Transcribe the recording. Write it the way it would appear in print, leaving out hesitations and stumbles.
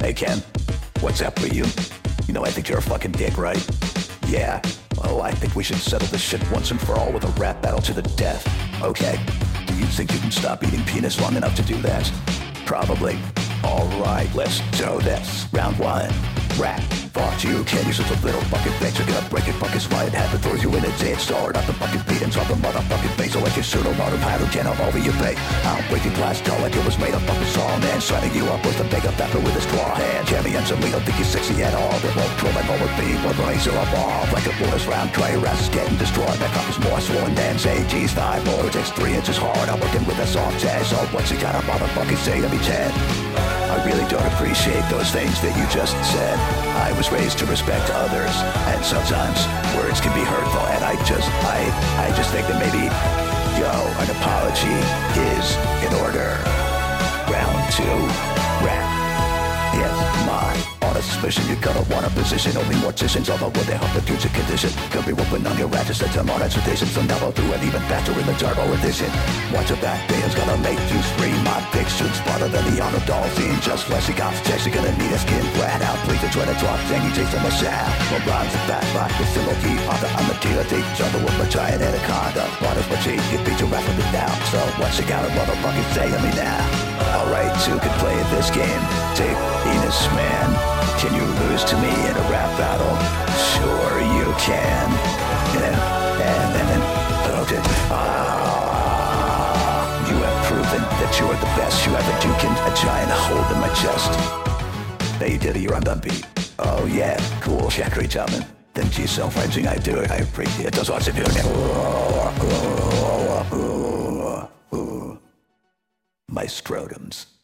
Hey Ken, what's up with you? You know I think you're a fucking dick, right? Yeah. Oh, I think we should settle this shit once and for all with a rap battle to the death. Okay. Do you think you can stop eating penis long enough to do that? Probably. Alright, let's do this. Round 1. Rap. Fuck you, Ken, you're such a little fucking bitch. You're gonna break your fucking spine, have to throw you in a dead star. Not the fucking beat and drop the motherfucking bass. So like your pseudo-modern pilot can all over your face. I'll break your glass jaw like it was made of fucking song. And signing you up was the big pepper with a straw hand. Jammy and some don't think you're sexy at all. They won't throw my over beat, but razor evolve. Like a bonus round, try your ass is getting destroyed. My cup is more swollen than say G's 5 more. It takes 3 inches hard. I'm working with a soft test. So what's you gotta motherfucking say to me, Ted? I really don't appreciate those things that you just said. I was raised to respect others, and sometimes words can be hurtful, and I just think that maybe, an apology is in order. Round 2, rap. Yes, my on a suspicion you're gonna want a position. Only morticians, although would they help the future condition. Could be whooping on your rat to set them on exhortation. So now I'll do it even faster in the turbo edition. Watch your back, Bane's gonna make you scream. My big shoot's farther than the honor doll scene. Just less you got checks, you're gonna need a skin flat out. Please to try to talk, then you take some a shout. My rhymes are fast like the similarity. I'm the dealer, take trouble with my giant anaconda. Water's my cheek, you beat your rap with it now. So what you gotta motherfucking say to me now? Alright, two can play this game. Take Enos, man. Can you lose to me in a rap battle? Sure you can. Okay. You have proven that you're the best. You have a duke and a giant hole in my chest. Hey, Diddy, you're on the beat. Oh yeah, cool, Shakri Tubman. Thank you so much. I do it. I appreciate it. That's what I'm doing. My scrotums.